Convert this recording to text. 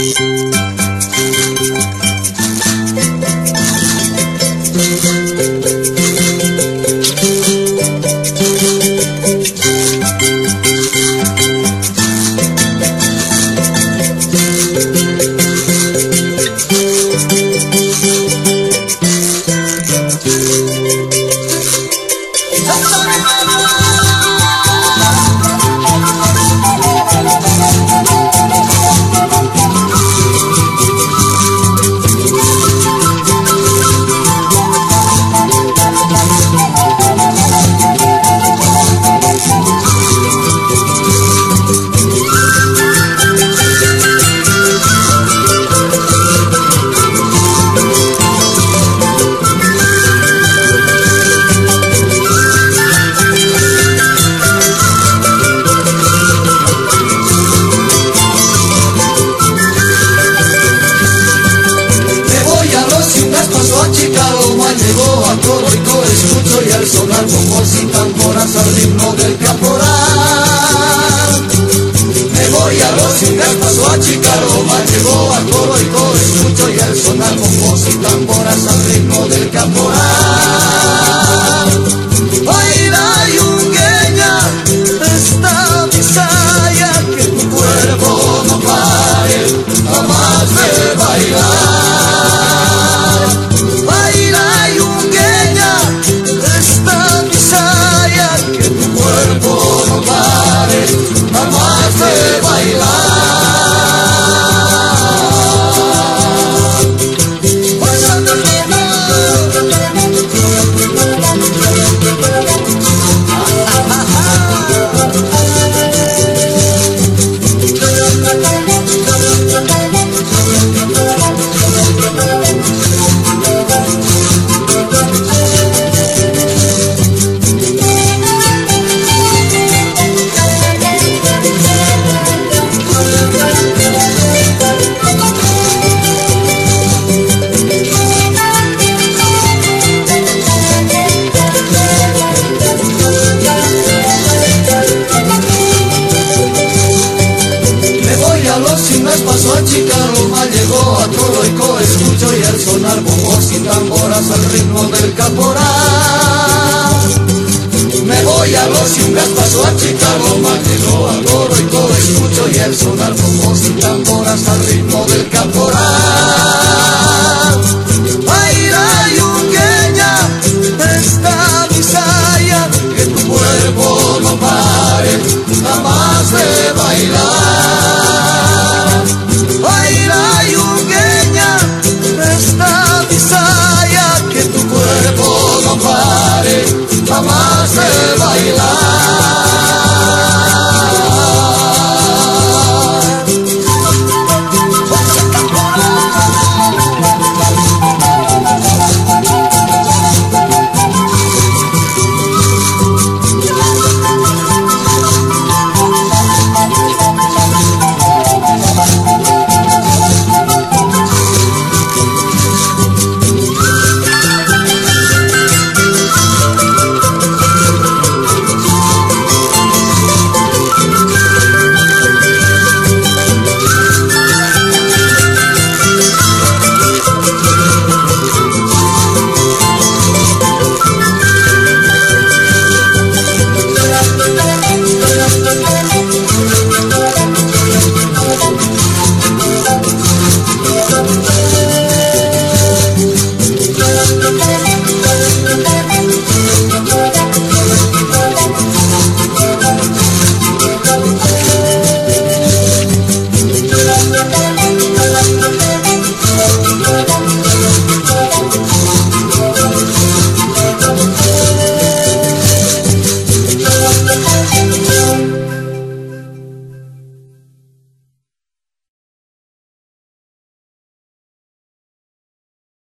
Sonar bombos y tamboras al ritmo del caporal. Me voy a los Yungas, paso a Chicaroma, llego a coro y coro escucho y al sonar bombos y tamboras al ritmo del caporal. Baila yungueña, esta bisaya, que tu cuerpo no pare jamás de bailar. Baila yungueña, que tu cuerpo no pare jamás de bailar. Paso a Chicaroma, llegó a Coroico, escucho y al sonar bombos y tamboras al ritmo del caporal. Me voy a los Yungas, paso a Chicaroma, llegó a Coroico, escucho y al sonar bombos y tamboras al ritmo del caporal.